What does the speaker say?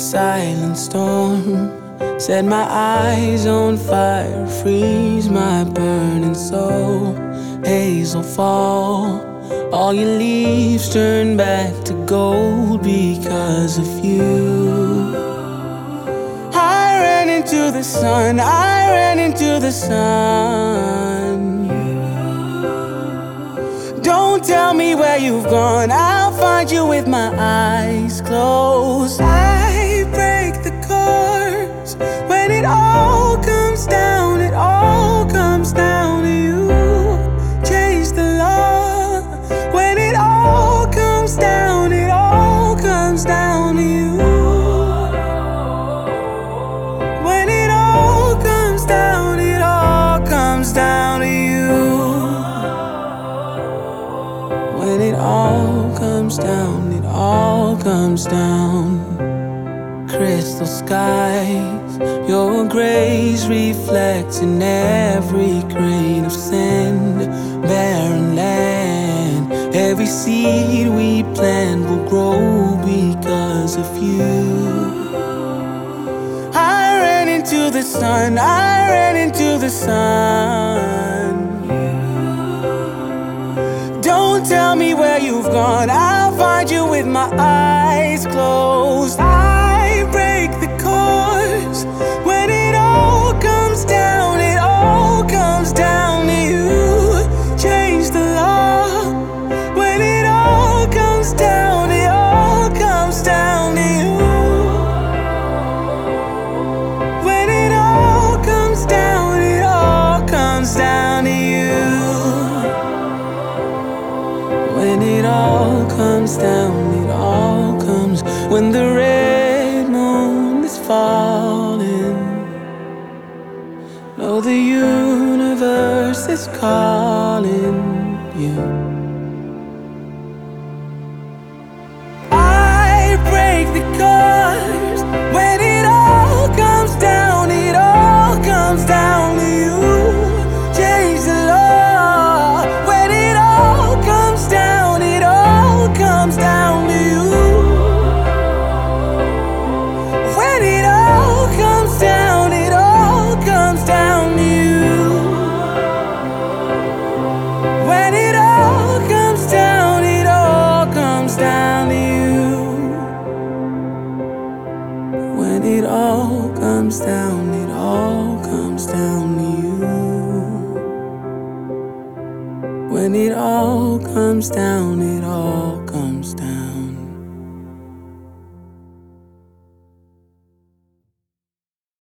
silent storm. Set my eyes on fire, freeze my burning soul. Hazel fall, all your leaves turn back to gold because of you. I ran into the sun, I ran into the sun. Don't tell me where you've gone, I'll find you with my eyes closed. I break the chords when it all comes down, it all comes down to you. Change the law when it all comes down, it all comes down to you. When it all comes down, it all comes down to you. When it all comes down, it all comes down. Crystal skies, your grace reflects in every grain of sand. Barren land, every seed we plant will grow because of you. I ran into the sun, I ran into the sun. Don't tell me where you've gone, I'll find you with my eyes closed. I break the chords when it all comes down, it all comes down to you. Change the law when it all comes down, it all comes down to you. When it all comes down, it all comes down to you. When it all comes down, it all comes. When the red moon is falling, know the universe is calling you. I break the chords when it all comes down, it all comes down to you. Change the law when it all comes down, it all comes down to you. When it all comes down, it all comes down to you. When it all comes down, it all comes down to you. When it all comes down, it all comes down to you. When it all comes down, it all comes down.